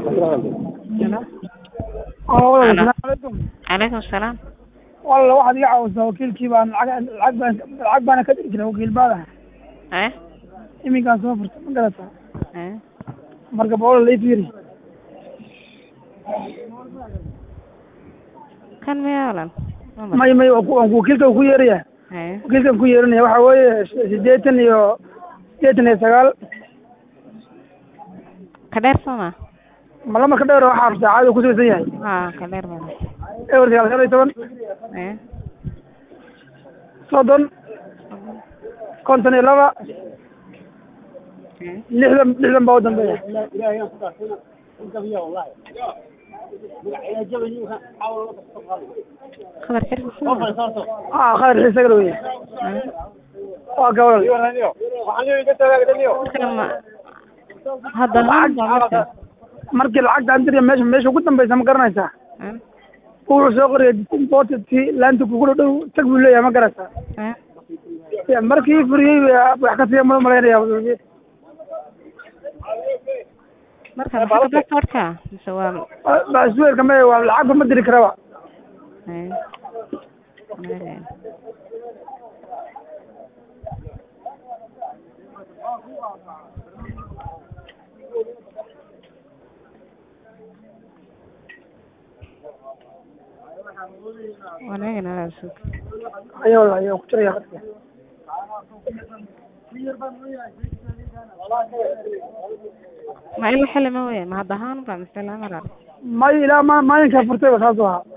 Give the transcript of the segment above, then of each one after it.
Hello. السلام عليكم. عليكم السلام. والله واحد يعاوز وكيلكii baan lacag baan ka dhigi jiray wakiil baada ايه iminkaan soo furtay ma garataa ايه marka boqol la fiiri كان ميالا may wakiilka ku yeeraya ايه wakiilkan ku yeerinaya waxa weeye 89 كدير سما ma lama ka dheer waxa saacadu ku saysan yahay ها كدير بلا ewer 19 ايه soddon konton iyo laba ايه lixdan baa u dambeeya خبر حلو سما khayr xiisaga weeye waa gabadh كلام هذا هم markii lacagta aan diriya meesha ugu dambaysa ma garanaysaa wuxuu soo qoriyay importedkii laanta kugu dhow tag buu leeyahay ma garanaysaa markii furiyey wax ka sii malaynaya marka maxaa ka torka sawaa baasweelka ma waa lacag ma diri karaba ايه وانا هنا على السوق ayo ayo ku jiraya qadka ما إلا حل ما وين ما ضهان بقى مثلا مرة may ilaa maalinkaa furtay ba saas u ahaa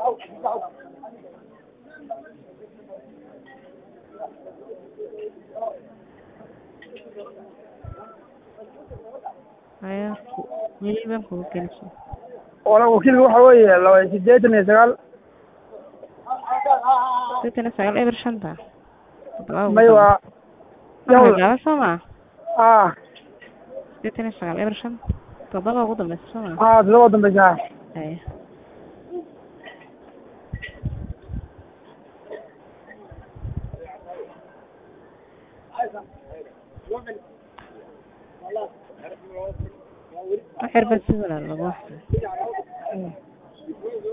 أيوة يجيبهم كل شيء wala wakiilka waxa weeye 89 ستة سؤال إبر شنطة may waa يلا سما ستة سؤال إبر شنطة تضرب غضب بس سما todoba dambaysa أيه حرب السجن ولا واحد